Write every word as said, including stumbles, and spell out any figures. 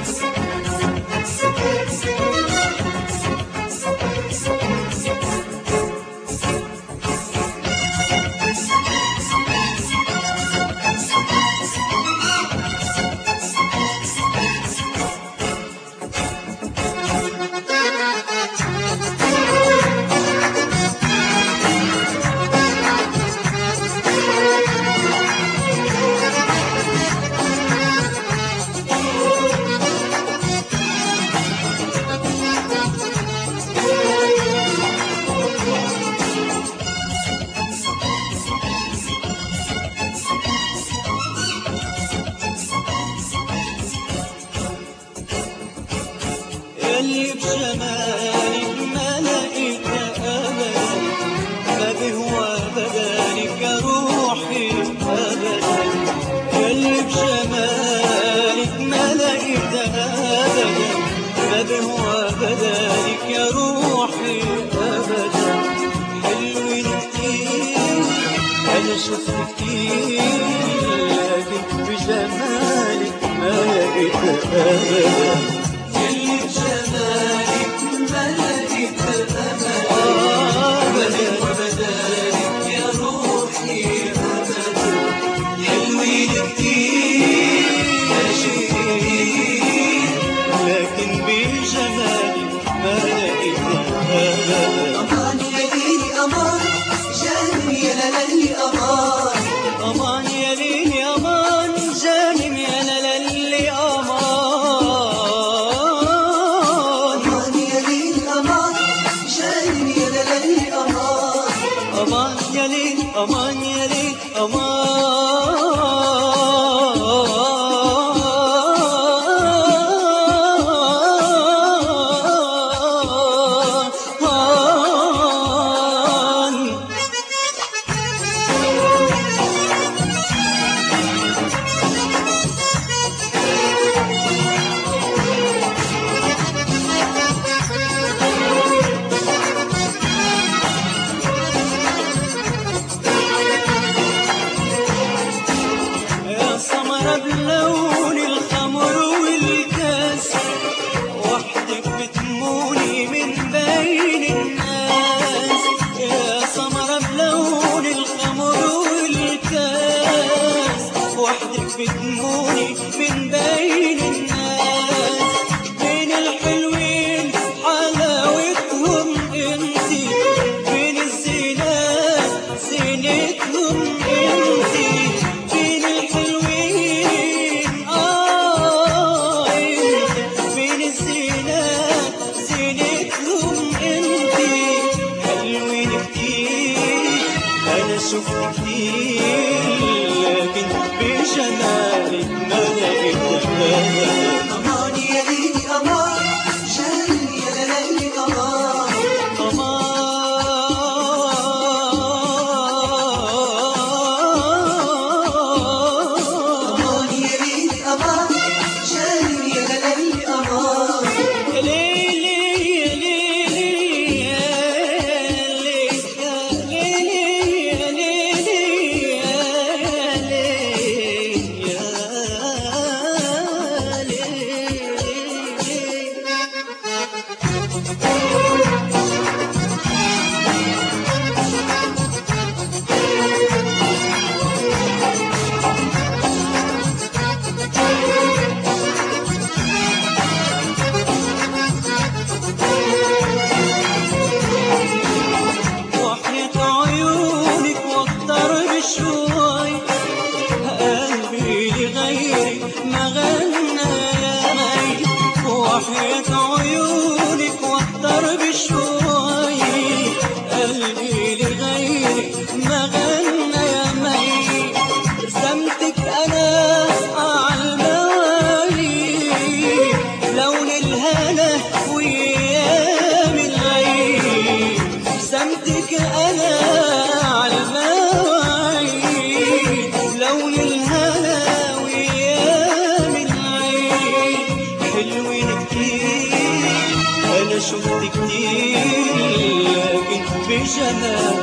اللي بجمالك ما لقيت أبدا، ما بهوى بدالك يا روحي أبدا. اللي بجمالك ما لقيت أبدا، ما بهوى بدالك يا روحي أبدا. حلوين كتير أنا شفت كتير، لكن بجمالك ما لقيت أبدا. اللي بجمالك ما لقيت أبدا، ما بدالك يا روحي أبدا. حلوين كتير لكن بجمالك ما لقيت أبدا. أمان يا ليلي أمان، جانم يا لالي أمان. أمان يا ليلي أمان، جانم يا لالي أمان. أمان يا ليل أمان يا ليل أمان. بلون الخمر والكاس، وحدك بتموني من بين الناس. يا سمرة بلون الخمر والكاس، وحدك بتموني من بين الناس. بين الحلوين حلاوتهم انتي، بين الزينات زينتهم انتي. بين الحلوين آه انت، بين الزينات زينتهم انتي. حلوين كتير انا شفت كتير، لكن بجمالك ما لقيت أبدا. أمان يا ليلي أمان، جانم يا لالي أمان. أمان يا ليلي أمان، جانم يا لالي أمان. يا ليلي يا ليلي يا ليلي يا ليلي يا ليلي يا وحياة عيونك واكتر بشوي، قلبي لغيرك ما غنى يا مي. وحياة عيونك واكتر بشوي، قلبي لغيرك ما غنى يا مي. رسمتك أنا عالمواويل، لون الهنا وأيام العيد. رسمتك أنا عالمواويل، لون الهنا وأيام العيد. حلوين كتير أنا شفت كتير، لكن بجمالك